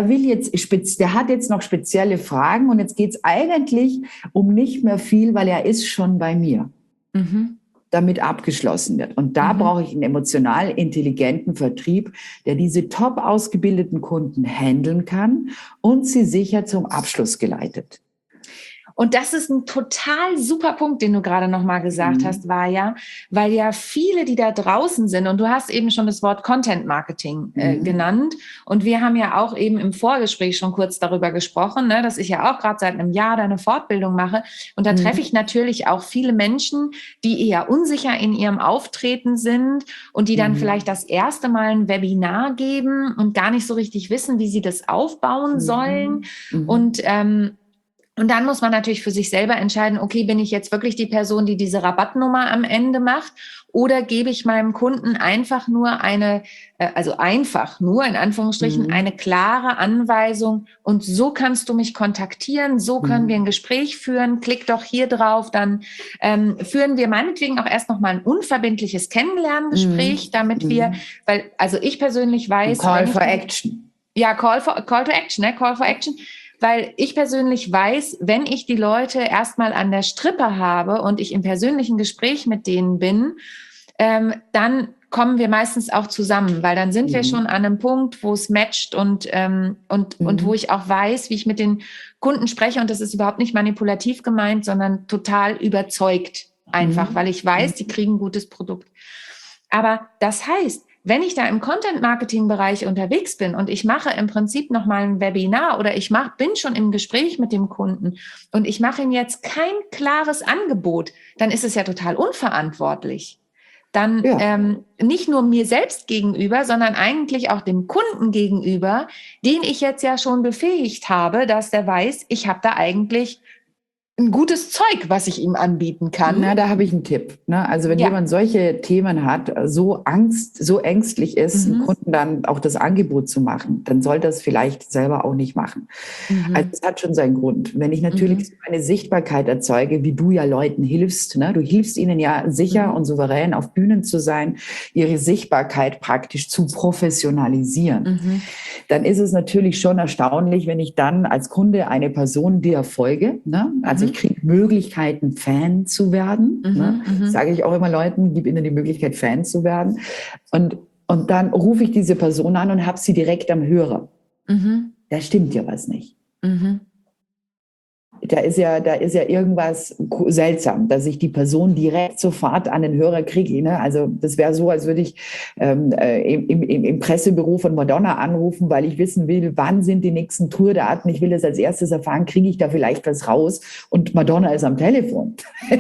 hat jetzt noch spezielle Fragen und jetzt geht's eigentlich um nicht mehr viel, weil er ist schon bei mir. Damit abgeschlossen wird. Und da brauche ich einen emotional intelligenten Vertrieb, der diese top ausgebildeten Kunden handeln kann und sie sicher zum Abschluss geleitet. Und das ist ein total super Punkt, den du gerade nochmal gesagt hast, weil ja viele, die da draußen sind, und du hast eben schon das Wort Content Marketing genannt, und wir haben ja auch eben im Vorgespräch schon kurz darüber gesprochen, ne, dass ich ja auch gerade seit einem Jahr da eine Fortbildung mache, und da treffe ich natürlich auch viele Menschen, die eher unsicher in ihrem Auftreten sind und die dann vielleicht das erste Mal ein Webinar geben und gar nicht so richtig wissen, wie sie das aufbauen sollen. Und dann muss man natürlich für sich selber entscheiden, okay, bin ich jetzt wirklich die Person, die diese Rabattnummer am Ende macht, oder gebe ich meinem Kunden einfach nur in Anführungsstrichen, eine klare Anweisung, und so kannst du mich kontaktieren, so können wir ein Gespräch führen, klick doch hier drauf, dann führen wir meinetwegen auch erst nochmal ein unverbindliches Kennenlerngespräch, damit wir, also ich persönlich weiß... Call for Action. Ja, Call for Action. Weil ich persönlich weiß, wenn ich die Leute erstmal an der Strippe habe und ich im persönlichen Gespräch mit denen bin, dann kommen wir meistens auch zusammen, weil dann sind wir schon an einem Punkt, wo es matcht und wo ich auch weiß, wie ich mit den Kunden spreche, und das ist überhaupt nicht manipulativ gemeint, sondern total überzeugt einfach, weil ich weiß, die kriegen ein gutes Produkt. Aber das heißt, wenn ich da im Content-Marketing-Bereich unterwegs bin und ich mache im Prinzip nochmal ein Webinar oder bin schon im Gespräch mit dem Kunden und ich mache ihm jetzt kein klares Angebot, dann ist es ja total unverantwortlich. Dann nicht nur mir selbst gegenüber, sondern eigentlich auch dem Kunden gegenüber, den ich jetzt ja schon befähigt habe, dass der weiß, ich habe da eigentlich ein gutes Zeug, was ich ihm anbieten kann. Na, da habe ich einen Tipp. Ne? Also wenn jemand solche Themen hat, so ängstlich ist, dem Kunden dann auch das Angebot zu machen, dann soll das vielleicht selber auch nicht machen. Also es hat schon seinen Grund. Wenn ich natürlich eine Sichtbarkeit erzeuge, wie du ja Leuten hilfst, ne? Du hilfst ihnen ja sicher und souverän auf Bühnen zu sein, ihre Sichtbarkeit praktisch zu professionalisieren. Dann ist es natürlich schon erstaunlich, wenn ich dann als Kunde eine Person dir folge, ne? Also ich kriege Möglichkeiten, Fan zu werden. Ne? Sage ich auch immer Leuten, gib ihnen die Möglichkeit, Fan zu werden. Und dann rufe ich diese Person an und habe sie direkt am Hörer. Da stimmt ja was nicht. Da ist ja irgendwas seltsam, dass ich die Person direkt sofort an den Hörer kriege. Ne? Also das wäre so, als würde ich im Pressebüro von Madonna anrufen, weil ich wissen will, wann sind die nächsten Tourdaten. Ich will das als erstes erfahren, kriege ich da vielleicht was raus? Und Madonna ist am Telefon.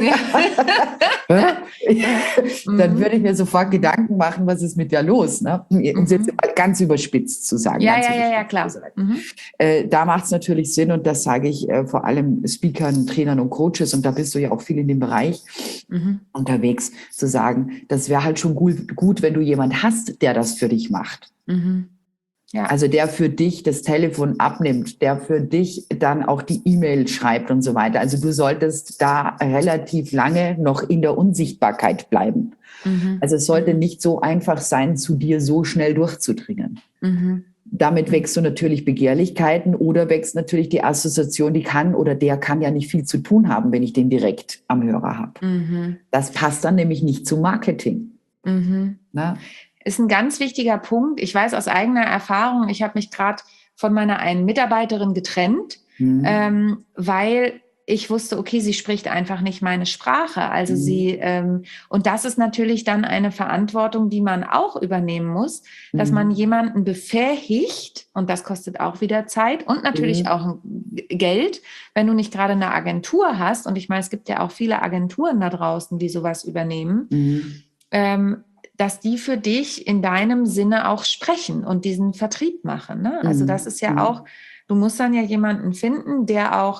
Dann würde ich mir sofort Gedanken machen, was ist mit der los? Ne? Um es jetzt mal ganz überspitzt zu sagen. Ja, klar. Da macht es natürlich Sinn, und das sage ich vor allem anderen Speakern, Trainern und Coaches, und da bist du ja auch viel in dem Bereich unterwegs, zu sagen, das wäre halt schon gut, wenn du jemand hast, der das für dich macht. Ja. Also der für dich das Telefon abnimmt, der für dich dann auch die E-Mail schreibt und so weiter. Also du solltest da relativ lange noch in der Unsichtbarkeit bleiben. Also es sollte nicht so einfach sein, zu dir so schnell durchzudringen. Damit wächst du natürlich Begehrlichkeiten oder wächst natürlich die Assoziation, der kann ja nicht viel zu tun haben, wenn ich den direkt am Hörer habe. Das passt dann nämlich nicht zum Marketing. Na? Ist ein ganz wichtiger Punkt. Ich weiß aus eigener Erfahrung, ich habe mich gerade von meiner einen Mitarbeiterin getrennt, weil ich wusste, okay, sie spricht einfach nicht meine Sprache. Also und das ist natürlich dann eine Verantwortung, die man auch übernehmen muss, dass man jemanden befähigt, und das kostet auch wieder Zeit und natürlich auch Geld, wenn du nicht gerade eine Agentur hast. Und ich meine, es gibt ja auch viele Agenturen da draußen, die sowas übernehmen, dass die für dich in deinem Sinne auch sprechen und diesen Vertrieb machen. Ne? Also das ist ja auch, du musst dann ja jemanden finden, der auch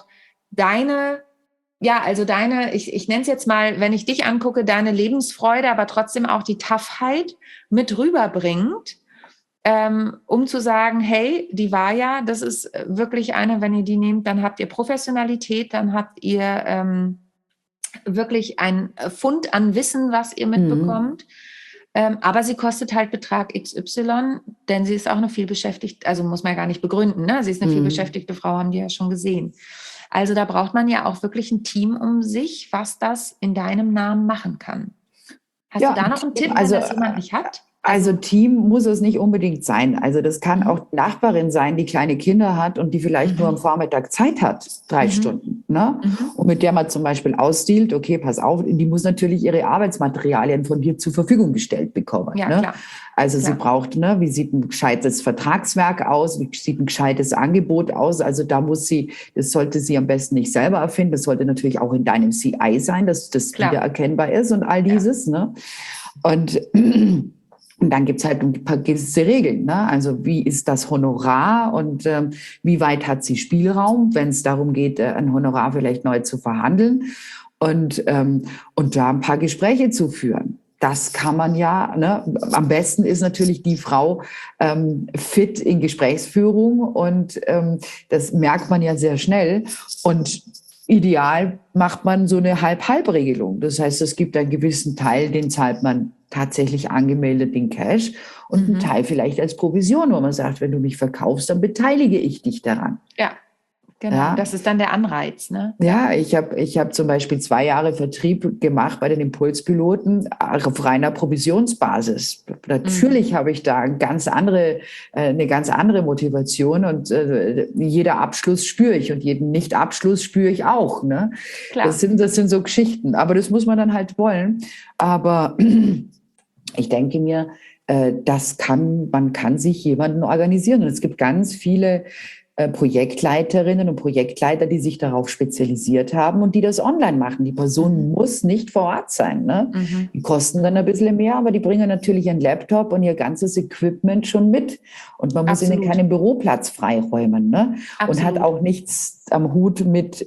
ich nenne es jetzt mal, wenn ich dich angucke, deine Lebensfreude, aber trotzdem auch die Toughheit mit rüberbringt, um zu sagen, hey, die Vaja, das ist wirklich eine, wenn ihr die nehmt, dann habt ihr Professionalität, dann habt ihr wirklich ein Fund an Wissen, was ihr mitbekommt. Aber sie kostet halt Betrag XY, denn sie ist auch eine vielbeschäftigte, also muss man ja gar nicht begründen, ne? Sie ist eine vielbeschäftigte Frau, haben die ja schon gesehen. Also da braucht man ja auch wirklich ein Team um sich, was das in deinem Namen machen kann. Hast du da noch einen Tipp, wenn das jemand nicht hat? Also Team muss es nicht unbedingt sein. Also das kann auch die Nachbarin sein, die kleine Kinder hat und die vielleicht nur am Vormittag Zeit hat, 3 Stunden. Ne? Und mit der man zum Beispiel ausdealt, okay, pass auf, die muss natürlich ihre Arbeitsmaterialien von dir zur Verfügung gestellt bekommen. Ja, ne? klar. Also sie braucht, wie sieht ein gescheites Vertragswerk aus, wie sieht ein gescheites Angebot aus. Also das sollte sie am besten nicht selber erfinden. Das sollte natürlich auch in deinem CI sein, dass das wiedererkennbar ist und all dieses. Ne? Und dann gibt's halt ein paar gewisse Regeln. Ne? Also wie ist das Honorar und wie weit hat sie Spielraum, wenn es darum geht, ein Honorar vielleicht neu zu verhandeln und da ein paar Gespräche zu führen. Das kann man ja, ne? Am besten ist natürlich die Frau fit in Gesprächsführung und das merkt man ja sehr schnell. Und ideal macht man so eine Halb-Halb-Regelung. Das heißt, es gibt einen gewissen Teil, den zahlt man tatsächlich angemeldet in Cash und einen Teil vielleicht als Provision, wo man sagt, wenn du mich verkaufst, dann beteilige ich dich daran. Ja, genau. Ja. Das ist dann der Anreiz. Ne? Ja, ich hab zum Beispiel 2 Jahre Vertrieb gemacht bei den Impulspiloten auf reiner Provisionsbasis. Natürlich habe ich da eine ganz andere Motivation und jeder Abschluss spüre ich und jeden Nicht-Abschluss spüre ich auch. Ne? Klar. Das sind so Geschichten, aber das muss man dann halt wollen. Aber ich denke mir, man kann sich jemanden organisieren. Und es gibt ganz viele Projektleiterinnen und Projektleiter, die sich darauf spezialisiert haben und die das online machen. Die Person muss nicht vor Ort sein. Ne? Die kosten dann ein bisschen mehr, aber die bringen natürlich ihren Laptop und ihr ganzes Equipment schon mit. Und man muss ihnen keinen Büroplatz freiräumen. Ne? Und hat auch nichts am Hut mit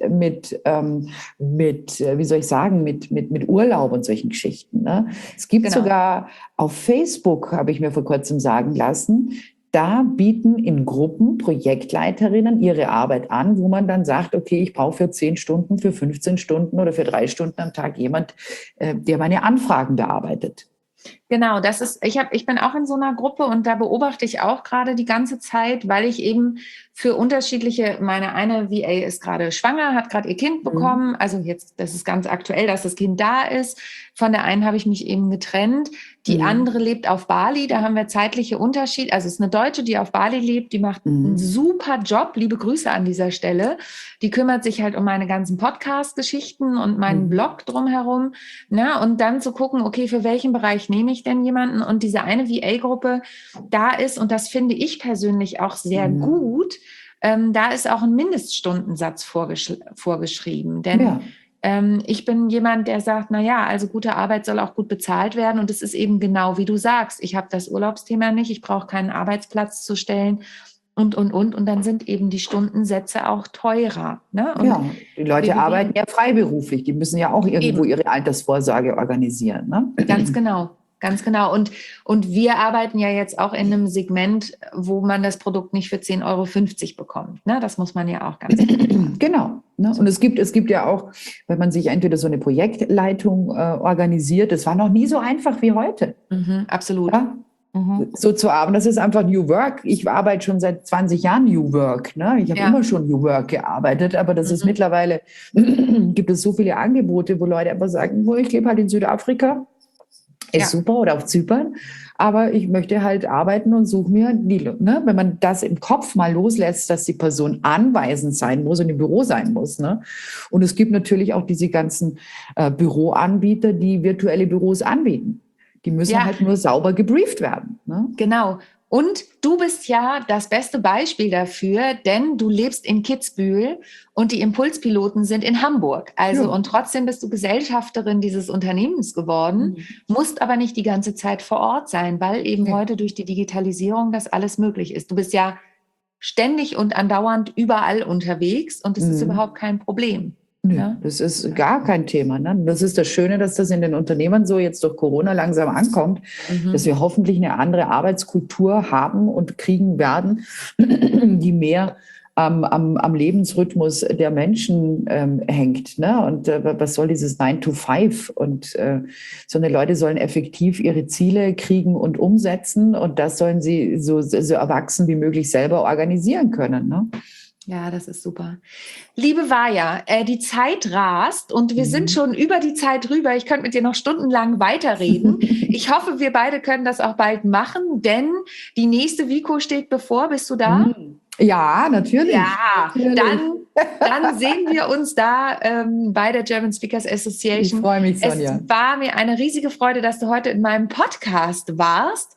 wie soll ich sagen, mit Urlaub und solchen Geschichten. Ne? Es gibt sogar auf Facebook, habe ich mir vor kurzem sagen lassen, da bieten in Gruppen Projektleiterinnen ihre Arbeit an, wo man dann sagt, okay, ich brauche für 10 Stunden, für 15 Stunden oder für 3 Stunden am Tag jemand, der meine Anfragen bearbeitet. Genau, ich bin auch in so einer Gruppe und da beobachte ich auch gerade die ganze Zeit, weil ich eben für unterschiedliche, meine eine VA ist gerade schwanger, hat gerade ihr Kind bekommen, also jetzt, das ist ganz aktuell, dass das Kind da ist. Von der einen habe ich mich eben getrennt. Die andere lebt auf Bali, da haben wir zeitliche Unterschiede. Also es ist eine Deutsche, die auf Bali lebt, die macht einen super Job, liebe Grüße an dieser Stelle. Die kümmert sich halt um meine ganzen Podcast-Geschichten und meinen Blog drumherum. Na, und dann zu gucken, okay, für welchen Bereich nehme ich denn jemanden? Und diese eine VA-Gruppe da ist, und das finde ich persönlich auch sehr gut, da ist auch ein Mindeststundensatz vorgeschrieben. Denn ich bin jemand, der sagt, also gute Arbeit soll auch gut bezahlt werden. Und es ist eben genau wie du sagst, ich habe das Urlaubsthema nicht, ich brauche keinen Arbeitsplatz zu stellen. Und dann sind eben die Stundensätze auch teurer. Ne? Und ja, die Leute arbeiten ja freiberuflich. Die müssen ja auch irgendwo ihre Altersvorsorge organisieren. Ne? Ganz genau. Ganz genau. Und wir arbeiten ja jetzt auch in einem Segment, wo man das Produkt nicht für 10,50 € bekommt. Ne? Das muss man ja auch ganz klar sagen. Genau. Ne? Und es gibt ja auch, wenn man sich entweder so eine Projektleitung organisiert, das war noch nie so einfach wie heute. Absolut. Ja? So zu arbeiten, das ist einfach New Work. Ich arbeite schon seit 20 Jahren New Work. Ne? Ich habe immer schon New Work gearbeitet, aber das ist mittlerweile, gibt es so viele Angebote, wo Leute einfach sagen, ich lebe halt in Südafrika. Ist super, oder auf Zypern, aber ich möchte halt arbeiten und suche mir ne, wenn man das im Kopf mal loslässt, dass die Person anweisend sein muss und im Büro sein muss. Ne? Und es gibt natürlich auch diese ganzen Büroanbieter, die virtuelle Büros anbieten. Die müssen halt nur sauber gebrieft werden. Ne? Genau. Und du bist ja das beste Beispiel dafür, denn du lebst in Kitzbühel und die Impulspiloten sind in Hamburg. Also und trotzdem bist du Gesellschafterin dieses Unternehmens geworden, musst aber nicht die ganze Zeit vor Ort sein, weil eben heute durch die Digitalisierung das alles möglich ist. Du bist ja ständig und andauernd überall unterwegs und das ist überhaupt kein Problem. Nö, das ist gar kein Thema. Ne? Das ist das Schöne, dass das in den Unternehmen so jetzt durch Corona langsam ankommt, dass wir hoffentlich eine andere Arbeitskultur haben und kriegen werden, die mehr am Lebensrhythmus der Menschen hängt. Ne? Und was soll dieses 9 to 5? Und sondern Leute sollen effektiv ihre Ziele kriegen und umsetzen und das sollen sie so erwachsen wie möglich selber organisieren können. Ne? Ja, das ist super. Liebe Vaja, die Zeit rast und wir sind schon über die Zeit drüber. Ich könnte mit dir noch stundenlang weiterreden. Ich hoffe, wir beide können das auch bald machen, denn die nächste Vico steht bevor. Bist du da? Ja, natürlich. Ja, dann sehen wir uns da bei der German Speakers Association. Ich freue mich, Sonja. Es war mir eine riesige Freude, dass du heute in meinem Podcast warst.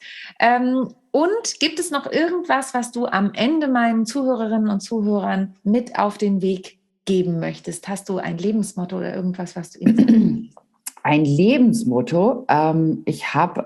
Und gibt es noch irgendwas, was du am Ende meinen Zuhörerinnen und Zuhörern mit auf den Weg geben möchtest? Hast du ein Lebensmotto oder irgendwas, was du ihnen sagst? Ein Lebensmotto. Ich habe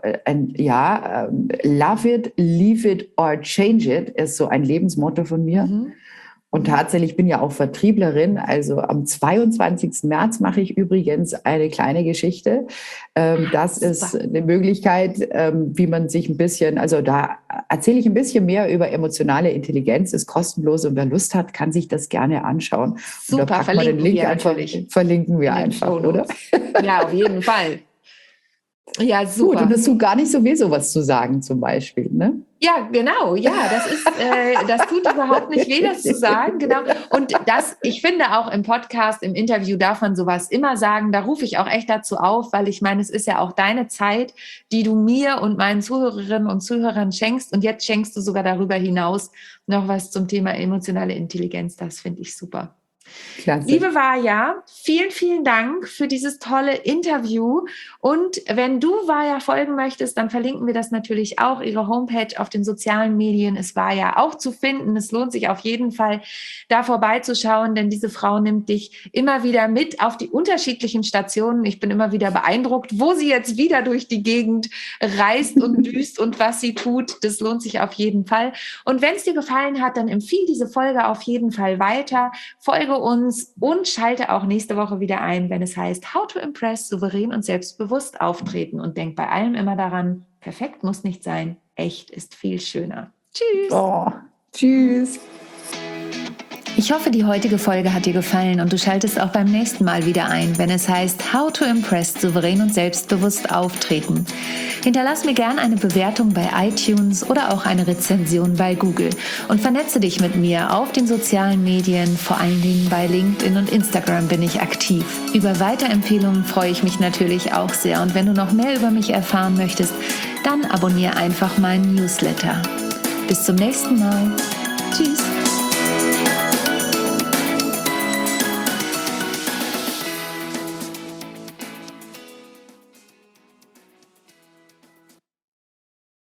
love it, leave it or change it ist so ein Lebensmotto von mir. Und tatsächlich, ich bin ja auch Vertrieblerin. Also am 22. März mache ich übrigens eine kleine Geschichte. Das ist eine Möglichkeit, wie man sich ein bisschen, also da erzähle ich ein bisschen mehr über emotionale Intelligenz, ist kostenlos und wer Lust hat, kann sich das gerne anschauen. Super, und da packen wir den Link verlinken wir einfach, oder? Ja, auf jeden Fall. Ja, super. Gut, und es tut gar nicht so weh, sowas zu sagen zum Beispiel, ne? Ja, genau. Ja, das tut überhaupt nicht weh, das zu sagen. Genau. Und ich finde auch im Podcast, im Interview darf man sowas immer sagen. Da rufe ich auch echt dazu auf, weil ich meine, es ist ja auch deine Zeit, die du mir und meinen Zuhörerinnen und Zuhörern schenkst. Und jetzt schenkst du sogar darüber hinaus noch was zum Thema emotionale Intelligenz. Das finde ich super. Klasse. Liebe Vaja, vielen, vielen Dank für dieses tolle Interview. Und wenn du Vaja folgen möchtest, dann verlinken wir das natürlich auch. Ihre Homepage auf den sozialen Medien ist Vaja auch zu finden. Es lohnt sich auf jeden Fall, da vorbeizuschauen, denn diese Frau nimmt dich immer wieder mit auf die unterschiedlichen Stationen. Ich bin immer wieder beeindruckt, wo sie jetzt wieder durch die Gegend reist und düst und was sie tut. Das lohnt sich auf jeden Fall. Und wenn es dir gefallen hat, dann empfiehl diese Folge auf jeden Fall weiter. Folge uns und schalte auch nächste Woche wieder ein, wenn es heißt How to Impress, souverän und selbstbewusst auftreten. Und denk bei allem immer daran, perfekt muss nicht sein, echt ist viel schöner. Tschüss. Oh, tschüss. Ich hoffe, die heutige Folge hat dir gefallen und du schaltest auch beim nächsten Mal wieder ein, wenn es heißt How to Impress, souverän und selbstbewusst auftreten. Hinterlass mir gern eine Bewertung bei iTunes oder auch eine Rezension bei Google und vernetze dich mit mir auf den sozialen Medien, vor allen Dingen bei LinkedIn und Instagram bin ich aktiv. Über Weiterempfehlungen freue ich mich natürlich auch sehr und wenn du noch mehr über mich erfahren möchtest, dann abonniere einfach meinen Newsletter. Bis zum nächsten Mal. Tschüss.